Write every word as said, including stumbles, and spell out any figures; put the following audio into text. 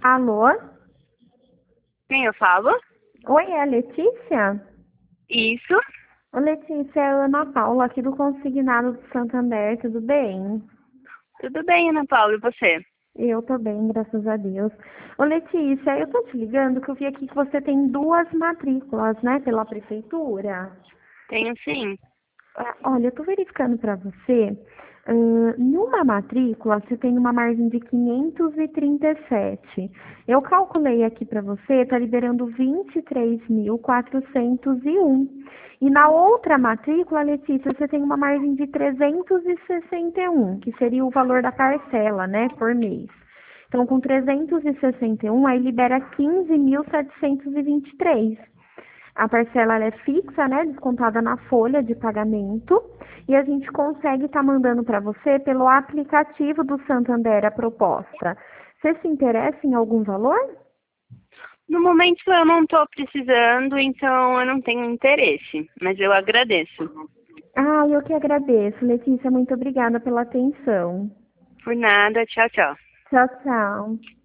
Alô? Quem eu falo? Oi, é a Letícia? Isso. Ô, Letícia, é a Ana Paula, aqui do Consignado do Santander, tudo bem? Tudo bem, Ana Paula, e você? Eu tô bem, graças a Deus. Ô, Letícia, eu tô te ligando que eu vi aqui que você tem duas matrículas, né, pela prefeitura. Tenho sim. Ah, olha, eu tô verificando para você. Ahn, numa matrícula, você tem uma margem de quinhentos e trinta e sete. Eu calculei aqui para você, está liberando vinte e três mil quatrocentos e um. E na outra matrícula, Letícia, você tem uma margem de trezentos e sessenta e um, que seria o valor da parcela, né, por mês. Então, com trezentos e sessenta e um, aí libera quinze mil setecentos e vinte e três. A parcela ela é fixa, né, descontada na folha de pagamento, e a gente consegue estar mandando para você pelo aplicativo do Santander a proposta. Você se interessa em algum valor? No momento eu não estou precisando, então eu não tenho interesse, mas eu agradeço. Ah, eu que agradeço, Letícia, muito obrigada pela atenção. Por nada, tchau, tchau. Tchau, tchau.